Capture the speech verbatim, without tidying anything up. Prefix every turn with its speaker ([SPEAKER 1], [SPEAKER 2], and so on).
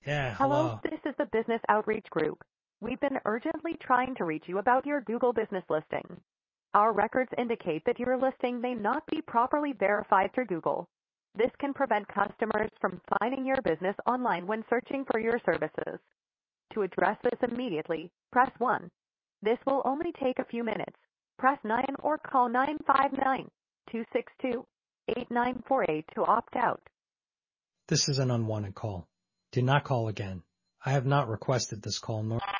[SPEAKER 1] Yeah,
[SPEAKER 2] Hello,
[SPEAKER 1] hello.
[SPEAKER 2] this is the Business Outreach Group. We've been urgently trying to reach you about your Google business listing. Our records indicate that your listing may not be properly verified through Google. This can prevent customers from finding your business online when searching for your services. To address this immediately, press one. This will only take a few minutes. Press nine or call nine five nine, two six two, eight nine four eight to opt out.
[SPEAKER 1] This is an unwanted call. Do not call again. I have not requested this call nor